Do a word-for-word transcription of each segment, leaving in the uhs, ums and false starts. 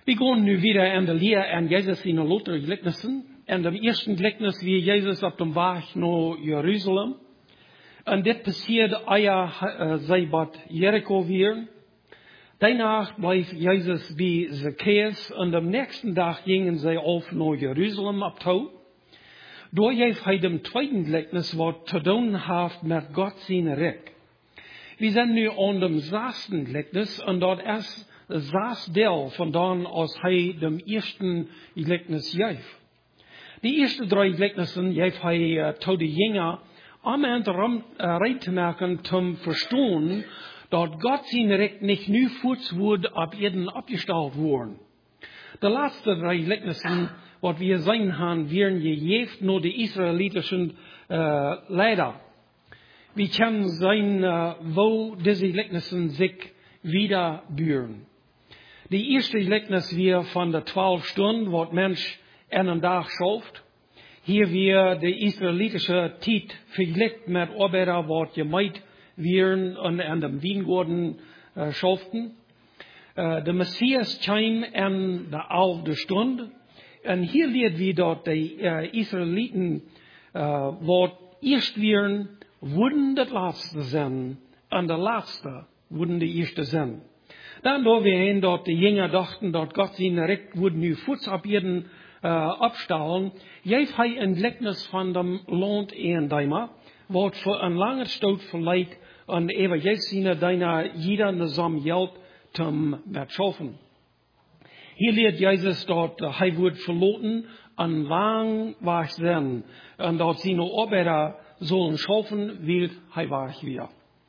Wir gehen nu wieder in der Lehre an Jesus in der Luther Gleichnissen. En dem ersten Gleichnis wie Jesus op dem Weg naar Jeruzalem. En dit passiert eier uh, zij wat Jericho weer. Daarna bleef Jezus bij Zacchaeus. En de nächsten dag gingen zij auf naar Jeruzalem op toe. Door heeft hij dem tweeden Gleichnis wat te doen heeft met God zijn Rijk. We zijn nu aan dem zesden Gleichnis en dat is het zesde deel vandaan als hij dem eersten Gleichnis geeft. Die eerste drie Gleichnissen heeft hij uh, tot de Jünger om hen uh, recht te maken te verstaan dat God zijn Recht niet nu voets wordt op jeden opgesteld worden. De laatste drie Gleichnissen, wat we zien gaan, werden gegeven door de Israëlitische uh, leider. We kunnen zien uh, wo deze Gleichnissen zich wiederburen. De eerste Gleichnis weer van de twaalf stunden, wat mens en een dag schooft. Hier weer de Israëlitische tijd vergelijkt met arbeiders wat gemaaid werden en aan de wijngaarden uh, schoften. Uh, de Messias kwam in de elfde stund. En hier leert we dat de uh, Israëlieten uh, wat eerst werden, worden het laatste zijn. En de laatste worden de eerste zijn. Dan door we heen dat de Jünger dachten dat God zijn recht wordt nu voets op jeden uh, opstellen. Heeft hij een gelijkenis van de land eendeimer, wat voor een lange stoot verleidt en even juist zien daarna jeder samen geld te met schaffen. Hier leert Jezus dat uh, hij wordt verloten en lang weg zijn en dat zijn arbeiders zullen schaffen, wil hij weg weer.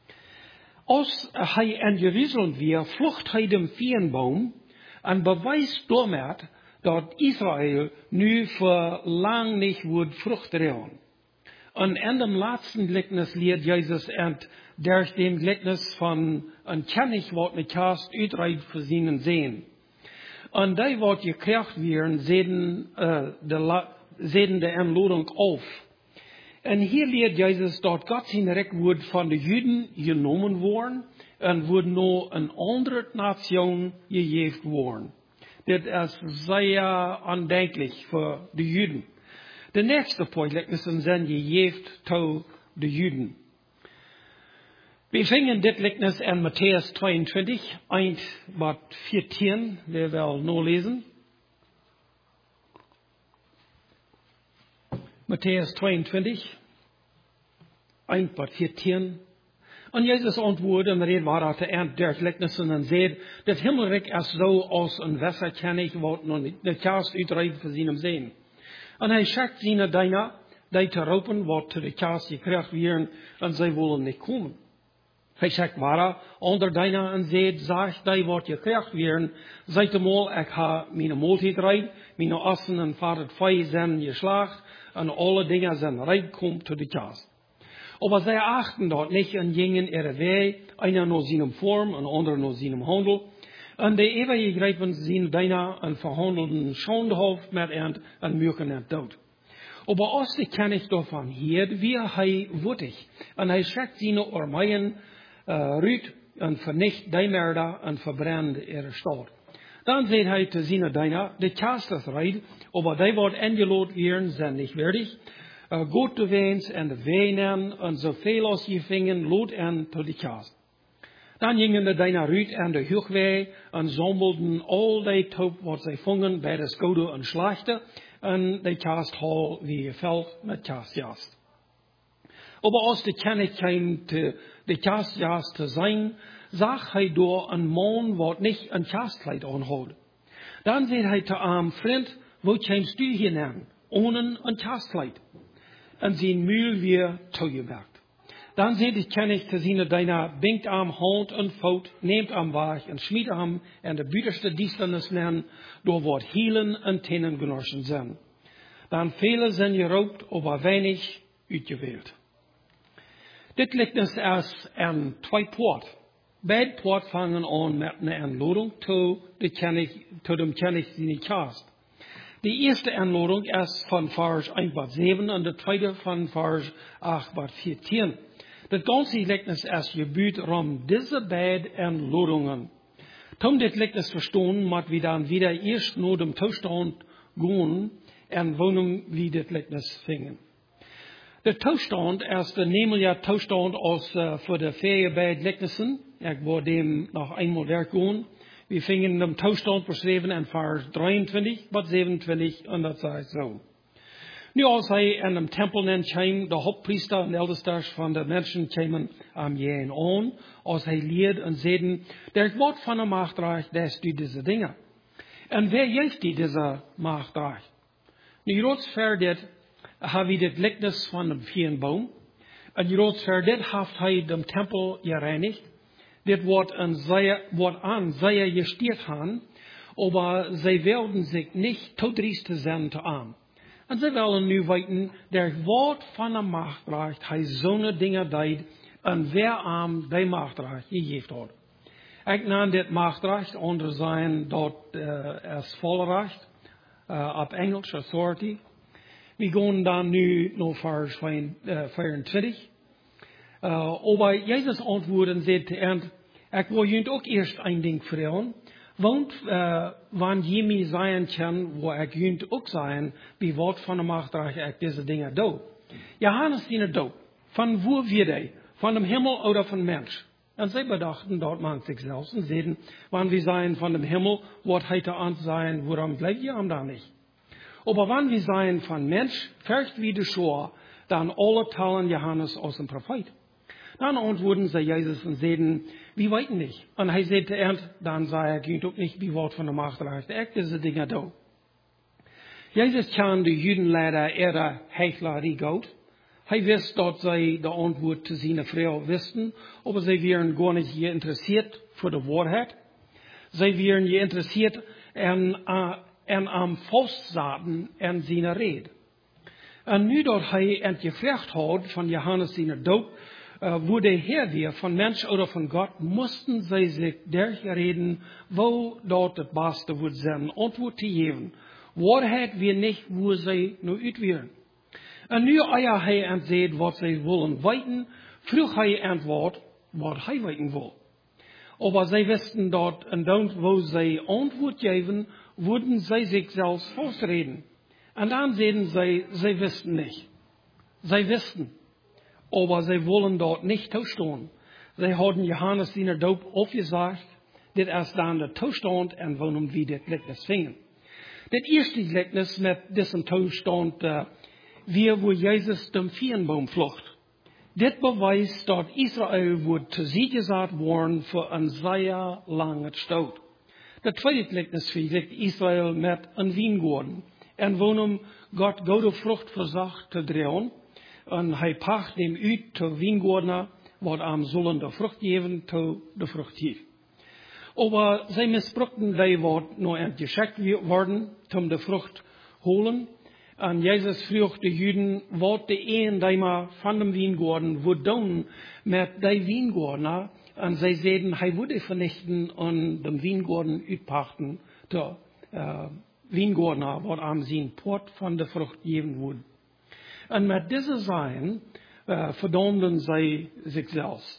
Als hij in Jeruzalem weer, vlucht hij dem Veenboom en bewijst daarmee dat Israël nu voor lang niet wordt vrucht dragen. En in dem laatste Gleichnis leert Jezus en durch dem Gleichnis van een kennis wat met Kerst uitreikt voor zijn zeen. En die wat gekracht werden, zeden uh, de, zeden de inlading auf. En hier leert Jezus dat God zijn recht wordt van de Juden genomen worden en wordt naar een andere nation gegeven worden. Dit is zeer aandenkelijk voor de Juden. De nächste paar Gleichnissen zijn gegeven tot de Juden. We vingen dit Gleichnis in Matthäus tweeëntwintig, eins bis vierzehn, wir will nur lesen. Matthäus tweeëntwintig, eins bis vierzehn. En Jezus antwoordde en reed waar aan de eind der Gleichnissen en zei, dat Himmelrijk is zo als een wasserkennig wat de Kerst uitreikt voor zijn zeen. En hij schickt zijn dienaar, die te roepen wat te de Kerst gekracht werden en zij willen niet komen. Hij schickt waar onder dienaar en zei, zeg die wat gekracht werden, zei te mal, ik ha mijn maaltijd reid, mijn assen en vader vee zijn geslaagd en alle dingen zijn reid komt te de Kerst. Aber zij achten dat niet en gingen ihre Weg, einer naar zijn vorm, een ander naar zijn handel. En de eeuwige grijpen zijn bijna en verhandelden schondehoofd met end en muurken het dood. Aber als de kennis daarvan hield, weer hij woedig. En hij schickt zijn armeien uh, uit en vernicht die merda en verbrandt ihre stad. Dan zei hij te zijn dienaar, de Kerst is rijdt, aber die wat ingelood werden zijn niet waardig. Uh, goed de wens en de wijnen en zoveel als je vingen lood en tot de Kerst. Dan gingen de dienaar uit en de hoogweg en zammelden al die top wat zij vangen bij de schouder en slachten en de Kersthal wie geveld met kerstjast. Aber als de kennis kwam te de kerstjast te zijn, zag hij door een man wat niet een kerstkleid aanhoudt. Dan zei hij te hem, vriend, wat kwamst du hier aan, ohne een kerstkleid? En zijn muil weer toegewerkt. Dan zei de kennis te zijn dienaar, binkt am hand en voet, neemt am weg en schmiedt am en de buitenste diestenis nemen, door wat hielen en tenen genorschen zijn. Dan vele zijn geroopt, aber weinig uitgeweerd. Dit Gleichnis is een twee poort. Beide poort vangen aan met een aanlading tot de kennis, tot de kennis die Kerst. De eerste aanlading is van vers eins bis zeven en de tweede van vers acht bis vierzehn. Dat ganze Gleichnis is gebuurd rond deze beide aanladingen. Tom dit Gleichnis verstehen, moet we dan wieder eerst naar dem toestand gaan en wonen wie dit Gleichnis vingen. De toestand is de nemelijke toestand als uh, voor de vier bij Gleichnissen. Ik word dem nog eenmaal werken. We vingen dem toestand beschreven in vers drieëntwintig tot zevenentwintig en dat zegt zo. Nu als hij in dem tempel kwam, de hoofdpriester en eldesters van de mensen kwamen am jeen aan, als hij leerde en zeiden, der wordt van de machtreich, des du deze dingen. En wer heeft die deze machtreich? Nu rots verdet, hebben we dit Gleichnis van de veenboom. En rots verdet heeft hij de tempel gereinigd. Dit wordt aan zij, wordt aan zij gestiert gaan, aber zij wilden zich niet toedriesten zijn te aan. En zij willen nu weten, der woord van de machtrecht, hij zo'n dingen deed, en wer aan die machtrecht gegeven had. Ik naam dit machtrecht onder zijn dat uh, is volrecht, uh, op Engels authority. We gaan dan nu naar vers vierentwintig. Uh, aber Jezus antwoordde zei te eind, ik wil jullie ook eerst een ding vertellen. Want uh, wanneer je mij zeggen kan, waar ik jullie ook zeggen, wie wat van de machtrecht ik deze dingen doe. Johannes die het dood. Van waar wird hij? Van de hemel oder van mens? En zij bedachten dat man zichzelf en zeiden, wanneer we zijn van de hemel, wordt hij te aanzien, waarom blijf je hem dan niet? Aber wanneer we zijn van mens, vergt wie de Schor, dan alle talen Johannes aus dem Prophet. Dan antwoorden zij Jezus en zeiden, wie weten niet? En hij zei te eind, dan zei ik jullie ook niet wie wordt van de machtrecht. Ik deze dingen doe. Jezus kan de Judenleider eerder hechelaar die goud. Hij wist dat zij de antwoord te zijn vrouw wisten, aber zij waren gar niet geïnteresseerd voor de waarheid. Zij waren geïnteresseerd en, uh, en am vastzaten en zijn reden. En nu dat hij het gevraagd had van Johannes zijn doop, Uh, wo der Herr wir von Mensch oder von Gott, mussten sie sich durchreden, wo dort das Beste wird sein, Antwort zu geben. Wahrheit wir nicht, wo sie nur utwären. Und nu eier hij entseht, was sie wollen weiten, vroeg hij antwort, was hij weiten will. Aber sie wussten dort, und dort, wo sie Antwort geben, würden sie sich selbst ausreden. Und dann sehen sie, sie wussten nicht. Sie wussten. Aber sie wollen dort nicht tauschen. Sie haben Johannes seiner Doop aufgesagt, dit is dan de toestand en waarom we dit Gleichnis vingen. Dit eerste Gleichnis met diesem toestand, uh, wie wo Jezus dem Veenboom vlucht. Dit bewijst dat Israël wordt te zich gezet worden voor een zeer lange stoot. De tweede Gleichnis vergelijkt Israël met een wijngaard. En waarom God goede vrucht verzag te draaien. En hij pacht dem uit te wijngaardner, wat am zullen de vrucht geven te de vrucht geeft. Aber zij misbruikten die wat nou aan geschickt worden, om de vrucht holen. En Jezus vroeg de Juden, wat de een die maar van de wijngaarden wil doen met die wijngaardner. En zij zeiden, hij würde vernichten en de wijngaarden uitpachten te uh, wijngaardner, wat am zijn poort van de vrucht geven wordt. En met deze zijn uh, verdomden zij zichzelf.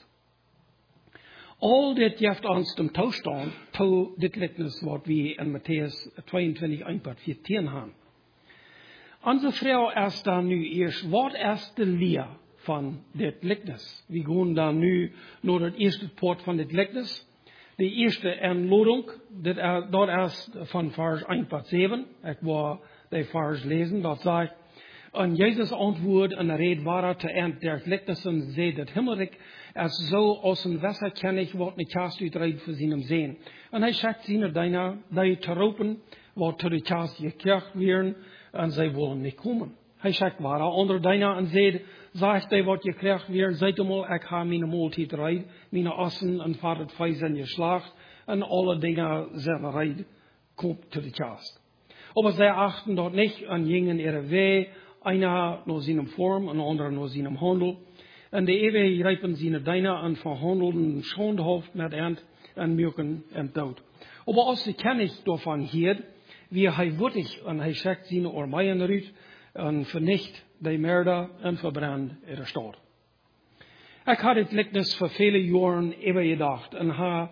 Al dit geeft ons de toestand toe dit Gleichnis wat we in Matthäus tweeëntwintig, een tot veertien hebben. Onze vrouw is dan nu eerst, wat is de leer van dit Gleichnis? We gaan dan nu naar het eerste poort van dit Gleichnis. De eerste inleiding, dat is van vers een tot zeven. Ik wil die vers lezen, dat zegt, en Jezus antwoord en reed waar te eind der Gleichnissen, zei dat himmelrijk is zo als een wasserkennig wat niet kast uitrijdt voor zijn zeen. En hij zegt zijn dienaar, die te roepen, wat te de kast gekerkt werden, en zij willen niet komen. Hij zegt waar andere dienaar en zei, zegt hij wat gekerkt werden, zei eenmaal, ik ga mijn maaltijd rijden, mijn assen en vader het vijf zijn geslacht, en alle dingen zijn rijden, komt te de kast. Aber zij achten dat niet en gingen ihre weg, einer naar zijn vorm, een andere naar zijn handel. En de eeuwige grijpen zijn dienaar en verhandelden schoonhoofd met eind en milken en dood. Aber als de kennis daarvan hield, wie hij wuttig en hij zegt zijn armeien eruit en vernicht de merde en verbrandt ihre stad. Ik had het Gleichnis voor vele jaren even gedacht en ha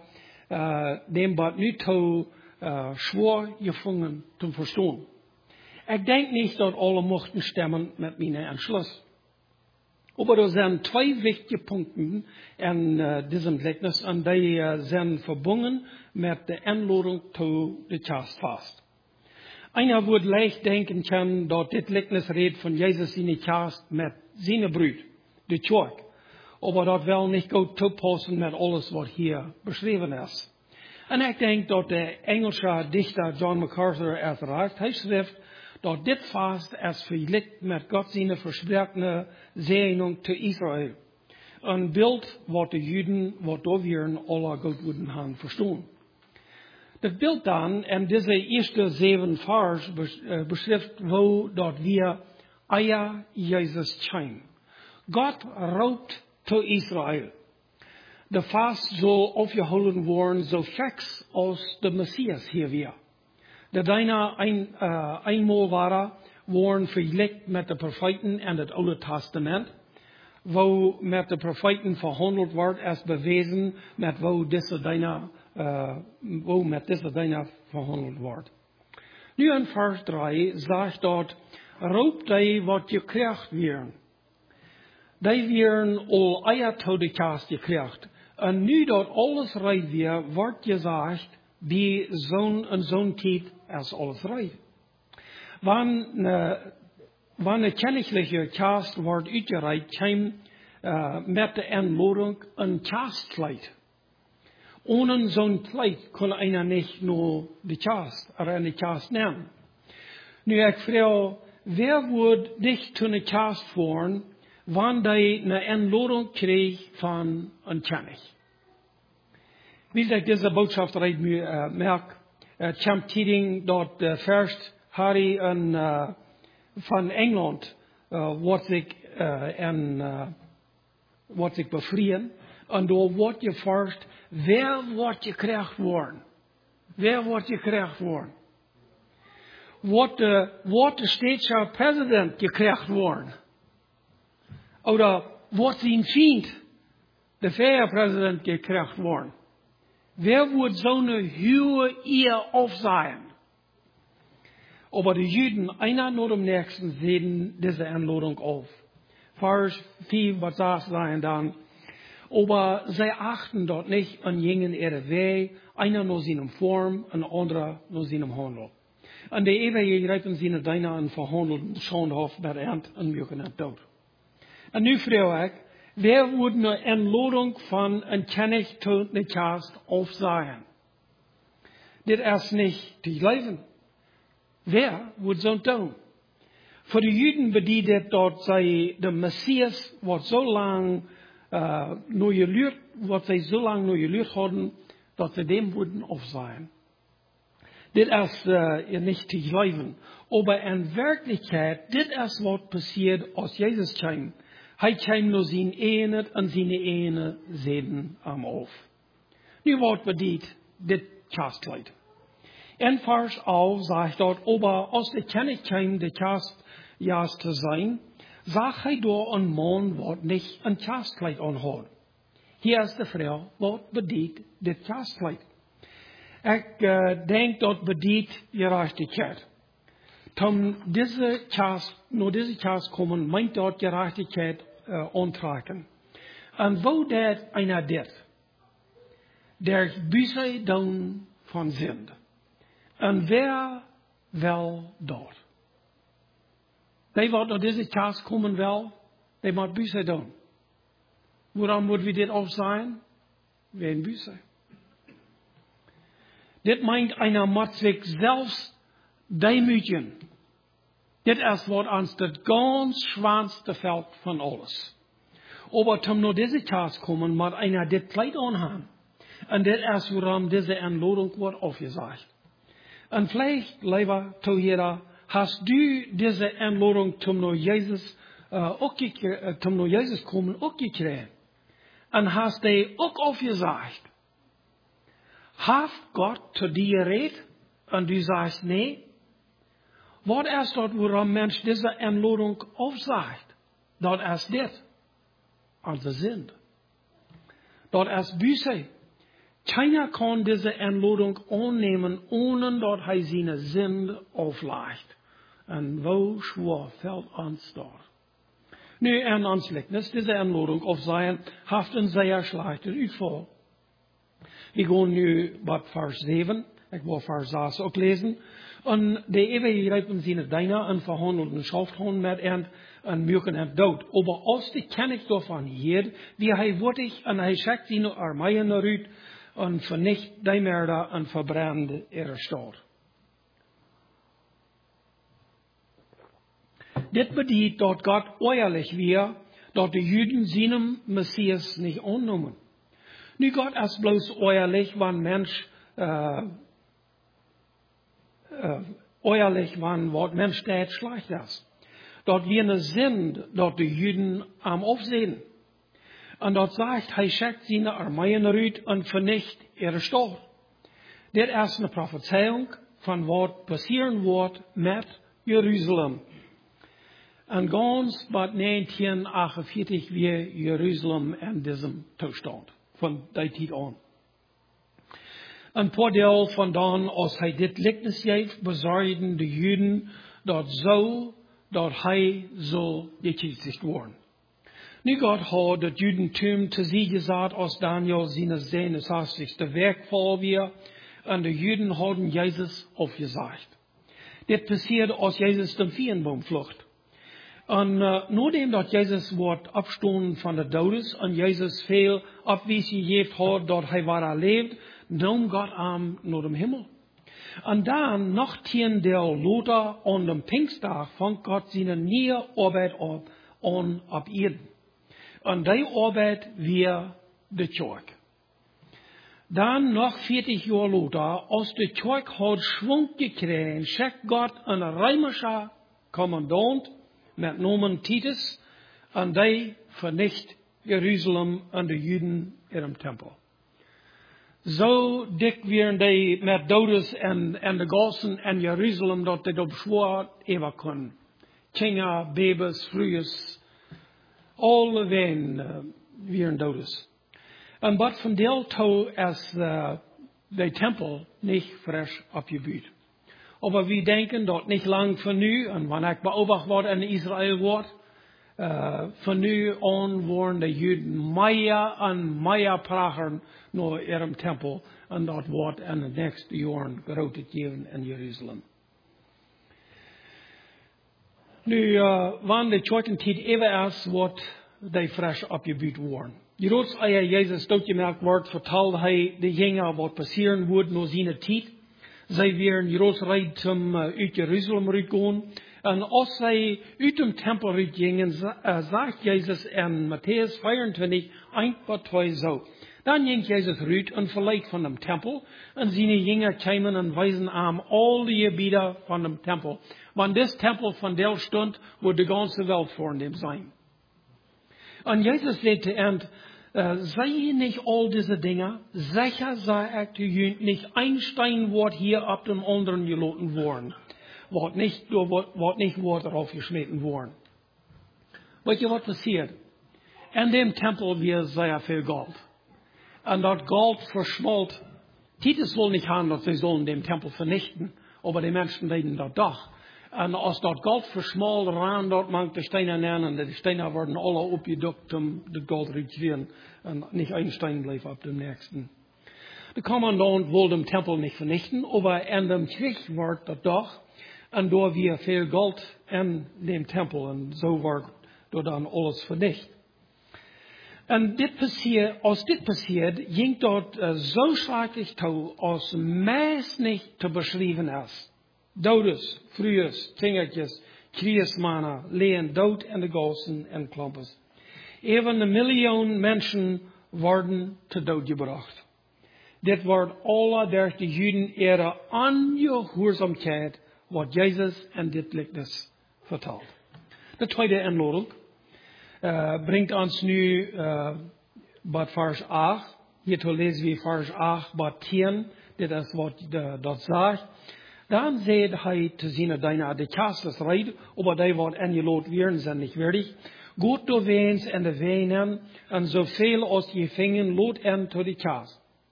uh, dem wat nu toe uh, schwor gevangen te verstaan. Ik denk niet dat alle mochten stemmen met mijn Entschluss. Aber er zijn twee wichtige Punkte in uh, diesem Gleichnis, en die uh, zijn verbunden met de inlading toe de Kerstfest. Einer wordt leicht denken können, dat dit Gleichnis redt van Jezus in de Kerst met zijn bruid, de Kerk. Aber dat wil niet goed toepassen met alles wat hier beschreven is. En ik denk dat de Engelse dichter John MacArthur het raakt. Hij schrijft dat dit vast is vergelijkt met God zijn versprechende zegening te Israël. Een beeld wat de Juden, wat door weer alle goed worden gaan verstaan. Het beeld dan, en deze eerste zeven vers beschrijft wo dat we Eier Jezus zijn. God roept te Israël. De vast zal opgehouden worden zo fix als de Messias hier weer. De bijna een, uh, eenmaal waren, worden vergelijkt met de profeten en het Oude Testament, wo met de profeten verhandeld wordt, als bewezen met wo deze bijna, uh, wo met deze bijna verhandeld wordt. Nu in vers drie zegt dat, roep die wat je krijgt weer. Die werden al eier tot de kerst gekriegt. En nu dat alles rijdt weer, wordt gezegd, wie zo'n en zo'n tijd als alles rijdt. Wanneer een kennelijke kerst wordt uitgereikt, kwam uh, met de inlading een kerstkleid. Ohne zo'n kleid kon einer niet naar de kerst, er in de kerst nemen. Nu ik vraag, wer wordt dicht toen de kerst voeren, wanneer hij een inlading kreeg van een kennis? Wie ik deze boodschap eruit uh, merk, het uh, komt tiding dat uh, first Harry een, uh, van Engeland uh, wordt zich uh, en uh, wordt zich bevrijen. En door wordt je first, wer wordt je krijgt worden? Wer wordt je krijgt worden? Wordt de, wordt de Staatse president gekrijgt worden? Oder wordt zijn vriend, de vice-president, gekrijgt worden? Wer wordt zo'n hohe eer aufzeigen? Aber die Juden, einer nur dem nächsten, sehen diese Einladung auf. Vers vier, was sagt sein dann? Aber sie achten dort nicht an jenen ihre Wege, einer nur seinem Form, ein anderer nur seinem Handel. Und die ewige greifen sie nicht einer an verhandeln, schonhof, met Ent en Mjöken en dood. En nu vraag ik, wer wordt een inlading van een kennis tot de kerst aufzeigen? Dit is niet te leven. Wer wordt zo'n doen? Voor de Juden bedoelt het dat zij de Messias, wat zo lang uh, nog geleerd, wat zij zo lang nog geleerd hadden, dat ze dem worden aufzeigen. Dit is uh, niet te leven. Maar in werkelijkheid, dit is wat passiert als Jezus kwam. Hij kwam nur zijn ene en zijn ene zeden am auf. Nu wordt bedoeld dit kerstkleid. In vers elf zegt dat, aber als de kennis kwam de kerstjaars te zijn, zag hij door een man wat niet een kerstkleid aanhad. Hier is de vraag, wat bedoelt dit kerstkleid? Ik uh, denk dat bedoelt gerechtigheid. Toen deze kerst, naar deze kerst komen, meint dat gerechtigheid uh, aantrekken. En wo dat einer dit? Der Büße doen van Sünde. En wer wel dat? Die wat naar deze kerst komen wel, die moet Büße doen. Waarom moeten we dit aufzeigen? Wegen Büße. Dit meint einer moet zich zelfs demütigen. Dit is wat ons het ganz schwanste veld van alles. Aber zum nur diese Kerst kommen, moet einer dit Kleid anhaben. Und dit is waarom diese Einladung wordt aufgesagt. Und vielleicht, lieber Zuhörer, hast du diese Einladung zum nur Jesus, uh, auch gekriegt, zum nur Jesus kommen, auch gekriegt. Und hast die auch aufgesagt. Hat Gott zu dir geredet? Und du sagst, nee. Wat is dat waarom mens deze inlading aufsagt? Dat is dit. Onze zin. Dat is Büße. Keiner kann diese Einladung annehmen, ohne dass er seine Sünde aufleicht. Und wo schwer fällt uns dort? Nu, en ons lichtnis, diese Einladung auf sein, haft een sehr schlechte Uitval. Wir gehen nu bei Vers sieben, ich will Vers sechs auch lesen. Und die ewige reipen seine Deiner und verhandelten Schafthorn mit und, und mürken und dood. Aber als die kennis davon hier, wie hij wurdig und hij schickt seine Armeien eruit und vernicht die Mörder und verbrennt ihre Stadt. Dit bedeutet, dass Gott ehrlich wäre, dass die Juden seinem Messias nicht annehmen. Nu Gott ist bloß ehrlich, wenn Mensch, äh, äh, ehrlich, wenn was Mensch tät schlecht ist. Dort wir eine sind, dort die Juden am Aufsehen. Und dort sagt, er schickt seine Armeien rüt und vernicht ihre Stadt. Das ist eine Prophezeiung von was passieren wird mit Jerusalem. Und ganz bald neunzehnhundertachtundvierzig wir Jerusalem in diesem Zustand. Von der Zeit an. Ein paar Deel von dann, als hij dit lichtnis geeft, bezorgden de Juden dat zo, dat hij zal gekreuzigt worden. Nu Gott hat das Judentum zu sie gesagt, als Daniel seine seines hastigste Werk vor wir, und die Juden haben Jesus aufgesagt. Das passiert, als Jesus dem Vierenbaum flucht. Und uh, nachdem dat Jesus wordt abgestoßen von der Todes und Jesus veel Abweisung gegeven hat, dat hij waar lebt, nahm Gott am naar dem Himmel. Und dann, noch tien der Lothar an dem Pfingsttag, fängt Gott seine neue Arbeit ab, an ab Erden. Und die Arbeit wir die Kirche. Dann, noch vierzig Jahre Lothar, als die Kirche hat Schwung gekriegt, schickt Gott einen römischen Kommandant, met Namen Titus, und die vernicht Jerusalem und die Juden in dem Tempel. So dick wären die mit Dodes und, und die Gassen in Jerusalem, dass die dort schwor ever können. Kinder, Babys, Frühes, alle wen uh, wären Dodes. Und was von der Tau ist uh, der Tempel nicht frisch abgebaut. Aber wir denken, dass nicht lang von nu, und wenn ich beobachtet werde in Israel wird, äh, von nu an waren die Juden mehr und mehr prachen nach ihrem Tempel, und das wird in den nächsten Jahren gerotet geben in Jerusalem. Nu, äh, wenn die Kirchenzeit ever ist, wird die frisch abgebaut worden. Jerots, als Jesus durchgemerkt wird, vertelt er die Jünger, was passieren wird nach seiner Zeit. Zij weer Jerusalem zum, uh, uit Jerusalem uitgaan. En als zij uit dem Tempel uitgingen, uh, sagt Jezus in Matthäus vierundzwanzig, ein paar twee zo. Dan ging Jezus uit en verleidt van dem Tempel. En zijn Jünger kwamen en weisen aan al die gebieden van dem Tempel. Want dit Tempel van der stund, wordt de ganze Welt voor dem zijn. En Jezus zei te eind, Uh, sei nicht all diese Dinge, sicher sei ich zu Ihnen, nicht ein Stein wird hier ab dem anderen geloten worden, wird nicht, wird nicht wird darauf geschnitten worden. Weißt ihr, was passiert? In dem Tempel wird sehr viel Gold. Und das Gold verschmolzt. Titus will nicht haben, dass sie sollen den Tempel vernichten, aber die Menschen reden das doch. Und als dat Gold verschmalt, ran dort man de Steine nennen, und die Steine werden alle opgeduckt, um das Gold zu kriegen. Und nicht ein Stein bleibt ab dem nächsten. Der Kommandant wollte den Tempel nicht vernichten, aber in dem Krieg wird das doch. Und da wir viel Gold in dem Tempel, und so wird dort dann alles vernichtet. Und dit passiert, als dit passiert, ging dort uh, so schrecklich zu, als meist nicht zu beschreiben ist. Dodes, Frühes, Tingertjes, Kriesmannen, lehen dood in de Gassen en Klampes. Even een miljoen mensen worden te dood gebracht. Dit wordt alle durch de Juden ihre Ungehoorsamkeit, wat Jezus in dit lichtnis vertelt. De tweede inlading uh, brengt ons nu uh, bij vers acht. Hier lezen we vers acht bij tien. Dit is wat uh, dat zegt. Dan zei hij te zijn deine de kastes reid, aber die wat ingeloot werden zijn niet würdig. Goed door weens en de weinen, en zoveel als je vingen lood en to de kas.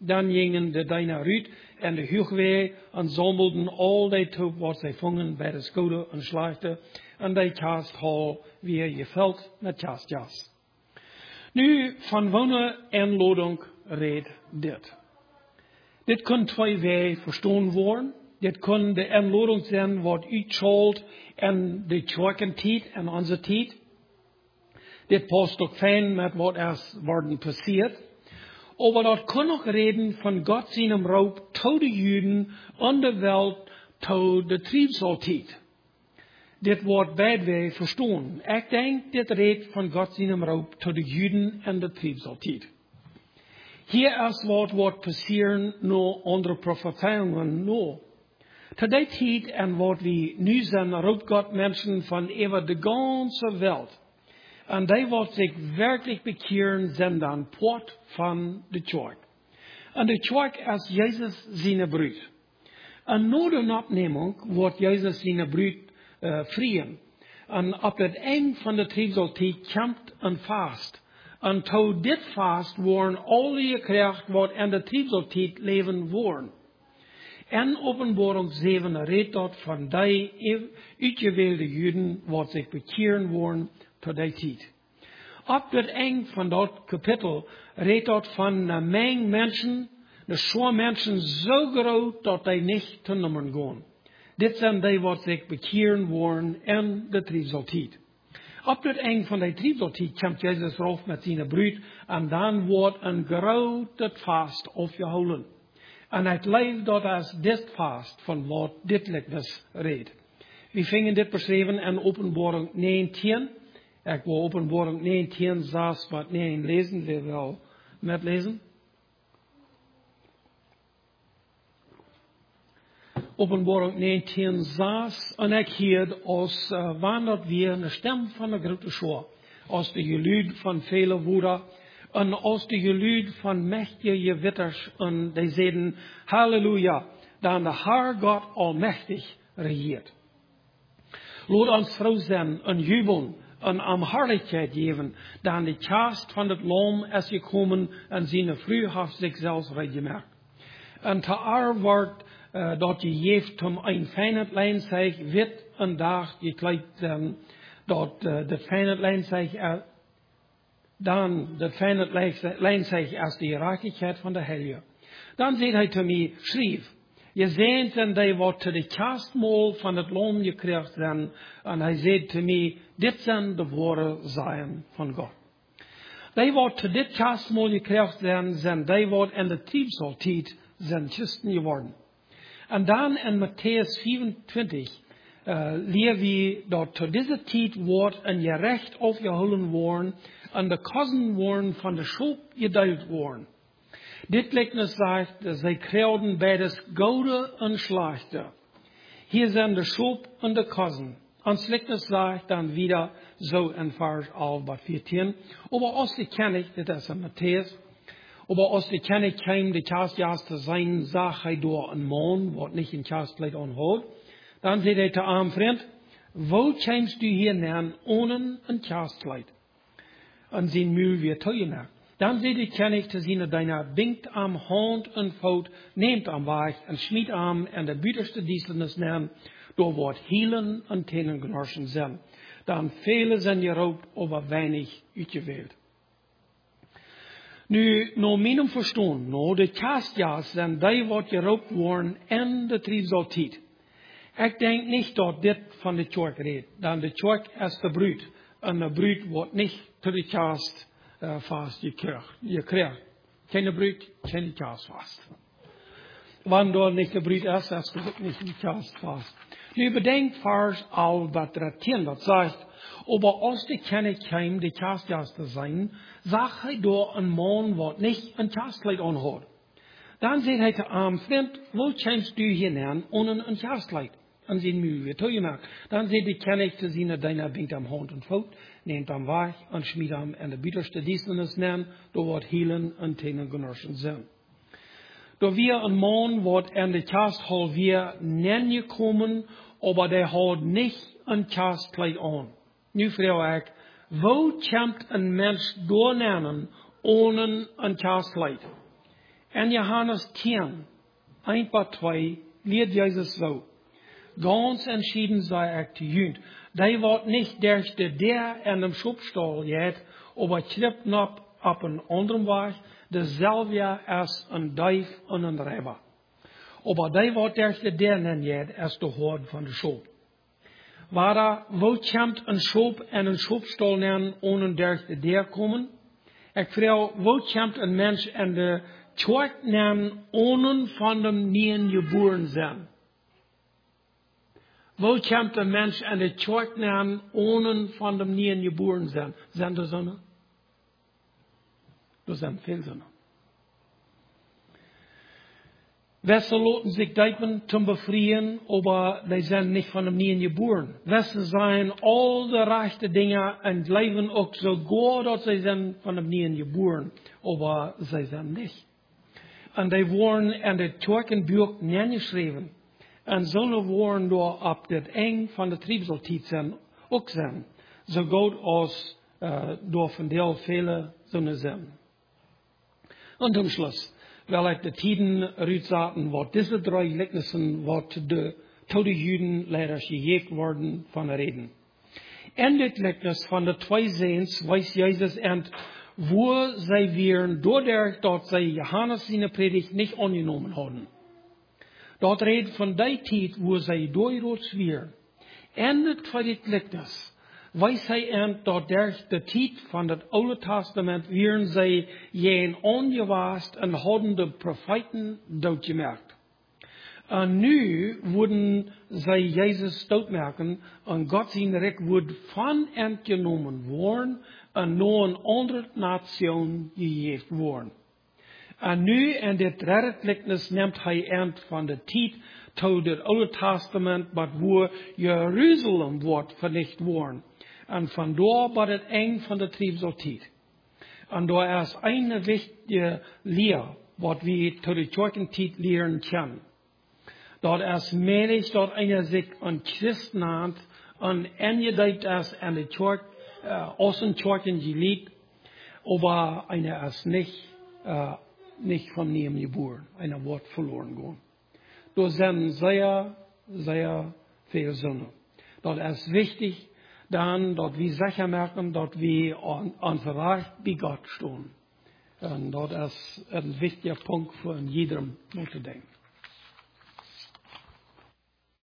Dan gingen de Dijna Ruud en de Huugwee en zammelden al die troep wat zij vangen bij de schouder en slaagden. En die kast hal weer gevuld met kastjas. Nu, van wonen en loding reed dit. Dit kon twee wegen verstaan worden. Dit kon de inloding zijn wat uitschalt en de kerkentijd en onze tijd. Dit past ook fijn met wat er worden passiert. Maar dat kon ook reden van God zijn roep tot de Juden en de wereld tot de triebsaltijd. Dit wordt beide verstaan. Ik denk dit redt van God zijn roep tot de Juden en de triebsaltijd. Hier is wat wordt passeren naar andere profetieën no. Tot die tijd en wat we nu zijn, roept God mensen van over de ganze wereld. En die wat zich werkelijk bekeren, zijn dan poort van de kerk. En de kerk is Jezus zijn bruid. En na de opneming wordt Jezus zijn bruid uh, vrien. En op het eind van de triebsaltijd komt een vast. En tot dit vast worden alle gekracht wat in de triebsaltijd leven worden. En openbaring zeven redt dat van die uitgewählte Juden wat zich bekeren worden tot die tijd. Op het eind van dat kapitel redt dat van een menge mensen, de soort mensen zo groot dat die niet te noemen gaan. Dit zijn die wat zich bekeren worden in de triebsaltijd. Op het eind van de triebsaltijd komt Jezus rauf met zijn bruid en dan wordt een grote vast opgehouden. En het leeft dat als dit vast van wat dit leknis redt. We vingen dit beschreven in Openbaring negentien. Ik wil Openbaring negentien, zes met negen lezen. We wel metlezen. Openbaring negentien, zes. En ik hier als uh, wandelt weer een stem van de grote schor. Als de geluid van vele woorden. En als de geluid van mechtige gewitters. En die zeiden, halleluja, dan de Heer God almachtig regeert. Laat ons vrouw zijn en jubelen en amhartigheid geven, dan de kast van het lam is gekomen en zijn vrouw heeft zichzelf rechtgemaakt. En te haar wordt uh, dat je geeft om een fijne lijnzeg wit en dag gekleid zijn, dat uh, de fijne lijnzeg uh, dan de fijne lijnzeg als de gerechtigheid van de Heilige. Dan zei hij te mij, schrijf, je zijt en die wat te de kastmol van het lam gekregen zijn. En hij zei te mij, dit zijn de woorden zijn van God. Die wat te dit kastmol gekregen zijn, zijn die wat in de triebsaltijd zijn christen geworden. En dan in Matthäus vierentwintig uh, leren we dat tot deze tijd wordt een gerecht opgehouden worden en de kosten worden van de schuld gedeeld worden. Dit leknis zegt, zij krijgen beides gouden en slechte. Hier zijn de schuld en de kosten. Ons leknis zegt dan wieder zo in vers elf tot veertien. Aber als die König, dit is in Matthäus, aber als die König kwam de kastjas te zijn, zag hij door een man, wat niet een kastkleid aanhoudt. Dan zei hij te arm vriend, wo komst du hier neer ohne een kastkleid? En zijn muil weer toegemaakt. Dan zei de König te zijn deiner binkt am hand en voet, neemt am weg en schmied am en de buitenste dienstlenis nemen, door wat hielen en tenengenossen zijn. Dan vele zijn geroopt, over weinig uitgewählt. Nu, naar mijn verstaan, nou, de kastjas zijn die wat geroopt worden in de triebsaltijd. Ik denk niet dat dit van de kerk redt. Dan de kerk is de bruid. En de bruid wordt niet tot de kast uh, vast gekregen. Geen bruid, geen kast vast. Wanneer niet de bruid is, is het niet de kast vast. Nu bedenk vers al wat dertien dat zegt. Aber als de König kwam de kastjas te zijn, zag hij door een man wat niet een kastkleid aanhad. Dan zei hij te arm vriend, wo komst du hier neer ohne een kastkleid? En zijn muil weer toegemaakt. Dan zei de König te zien, deiner binkt am hand en voet, neemt am weg en schmied am en de buitenste dienstlenis nemen, door wat hielen en tenengenossen zijn. Door weer een man wat in de kasthal weer neergekomen, aber der had niet een kastkleid aan. Nu vraag ik, wo komt een mens doornemen ohne een kastkleid? En Johannes tien, ein paar zwei, leert Jesus so. Ganz entschieden sei ik te junt. Die wordt niet durch de der en de schopstal jet, aber klippt nog op een andere weg, dezelfde als een duif en een rebber. Aber die wordt durch de der nen jet, als de hoorn van de schop. Waar er, wo komt een schop en een schopstal nen, ohne durch de der komen? Ik vraag, wo komt een mens en de tjoek nen, ohne van dem nien geboren zijn? Wo komt een mens en de tjoek nen, ohne van dem nien geboren zijn? Zijn er zonnen? Er zijn veel zonnen. Wessen laten sich dijpen zum befrieren, aber die zijn nicht von dem Nien geboren. Wessen zijn all de rechte dingen en leven ook so gut, dat sie zijn von dem Nien geboren, aber sie zijn nicht. Und die worden in de Teukenbuch neergeschreven. En zo'n worden door op het eng van de triebseltijd zijn, ook zijn. Zo goed als uh, door van deel vele zo'n zijn. En zum Schluss. Wel ik de tijden uitzaten wat deze drie gelijkenissen wat de tot de Juden leiders gegeven worden van de reden. En dit gelijkenis van de twee zeens wijst Jezus aan wo zij weer doordat dat zij Johannes zijn predigt niet aangenomen hadden. Dat redt van die tijd wo zij doorrood weer. En het tweede gelijkenis wijst hij aan dat door de tijd van het Oude Testament werden zij geen ongewaast en hadden de profeten doodgemerkt. En nu worden zij Jezus doodmerken en God zijn rijk wordt van hen genomen worden en naar een andere nation gegeven worden. En nu in dit derde gelijkenis neemt hij aan van de tijd tot het Oude Testament, wat wo Jeruzalem wordt vernicht worden. En vandaar wordt het eng van de triebseltijd. En daar is een wichtige leer, wat we tot de kerkentijd leren kunnen. Dat is menig dat einer zich een Christen naht en ingedijpt is in de kerk, uh, aus den Kirchen gelegt, aber einer ist nicht, uh, nicht von neben geboren. Einer wird verloren gegangen. Da sind sehr, sehr viele Sünden. Das ist wichtig, dann, dass wir sicher merken, dass wir an, an Verrecht bei Gott stehen. Und das ist ein wichtiger Punkt für jedem, um zu denken.